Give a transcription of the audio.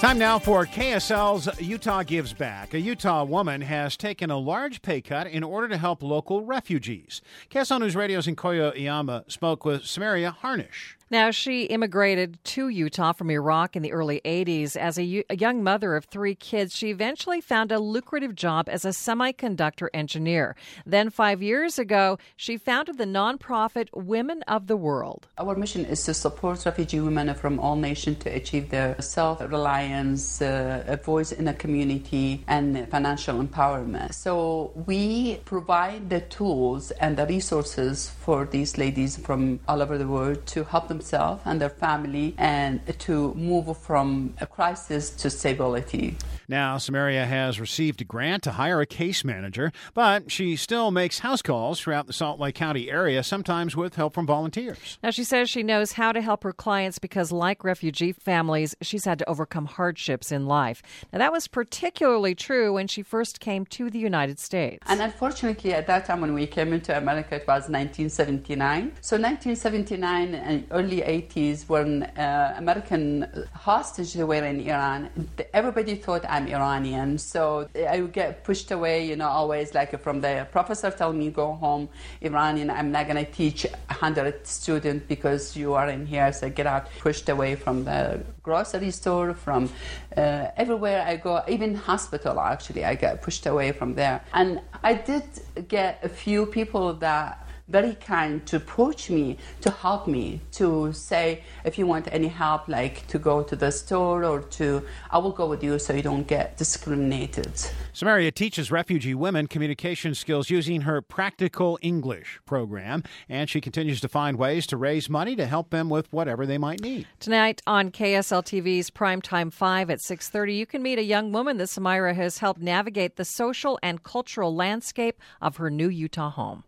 Time now for KSL's Utah Gives Back. A Utah woman has taken a large pay cut in order to help local refugees. KSL News Radio's Nkoyo Iyama spoke with Samaria Harnish. Now, she immigrated to Utah from Iraq in the early 80s. As a young mother of 3 kids, she eventually found a lucrative job as a semiconductor engineer. Then 5 years ago, she founded the nonprofit Women of the World. Our mission is to support refugee women from all nations to achieve their self-reliance, a voice in the community, and financial empowerment. So we provide the tools and the resources for these ladies from all over the world to help themselves and their family and to move from a crisis to stability. Now, Samaria has received a grant to hire a case manager, but she still makes house calls throughout the Salt Lake County area, sometimes with help from volunteers. Now, she says she knows how to help her clients because, like refugee families, she's had to overcome hardships in life. Now, that was particularly true when she first came to the United States. And unfortunately, at that time when we came into America, it was 1979. So 1979 and early 80s, when American hostages were in Iran, everybody thought I'm Iranian. So I would get pushed away, always like from the professor telling me, go home, Iranian, I'm not going to teach 100 students because you are in here. So I get out, pushed away from the grocery store, from everywhere I go, even hospital, actually, I get pushed away from there. And I did get a few people that very kind to approach me, to help me, to say, if you want any help, like to go to the store or I will go with you so you don't get discriminated. Samaria teaches refugee women communication skills using her Practical English program, and she continues to find ways to raise money to help them with whatever they might need. Tonight on KSL TV's Primetime 5 at 6:30, you can meet a young woman that Samaria has helped navigate the social and cultural landscape of her new Utah home.